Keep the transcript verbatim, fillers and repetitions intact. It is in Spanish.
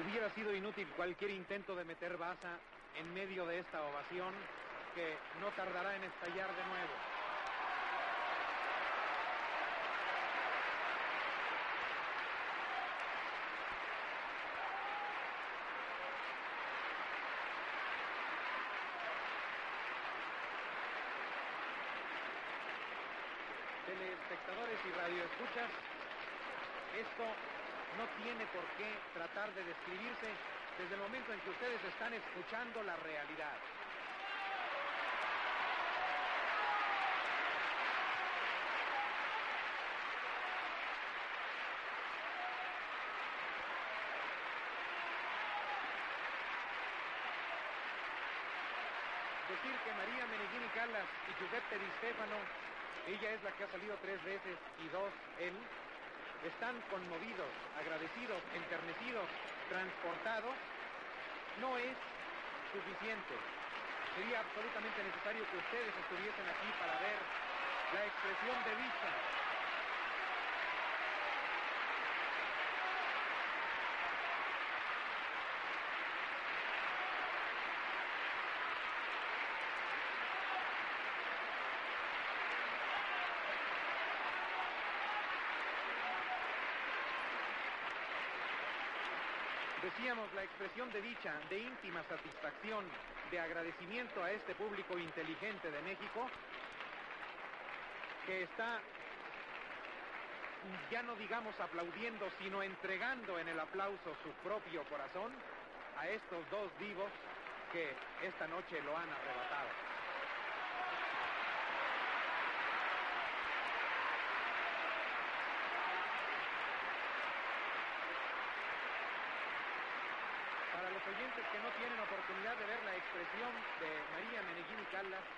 Hubiera sido inútil cualquier intento de meter baza en medio de esta ovación que no tardará en estallar de nuevo. Telespectadores y radioescuchas, esto no tiene por qué tratar de describirse desde el momento en que ustedes están escuchando la realidad. Decir que María Meneghini Callas y Giuseppe Di Stefano, ella es la que ha salido tres veces y dos él, están conmovidos, agradecidos, enternecidos, transportados, no es suficiente. Sería absolutamente necesario que ustedes estuviesen aquí para ver la expresión de dicha. Decíamos, la expresión de dicha, de íntima satisfacción, de agradecimiento a este público inteligente de México, que está, ya no digamos aplaudiendo, sino entregando en el aplauso su propio corazón a estos dos divos que esta noche lo han arrebatado. Para los oyentes que no tienen oportunidad de ver la expresión de María Meneghini Callas,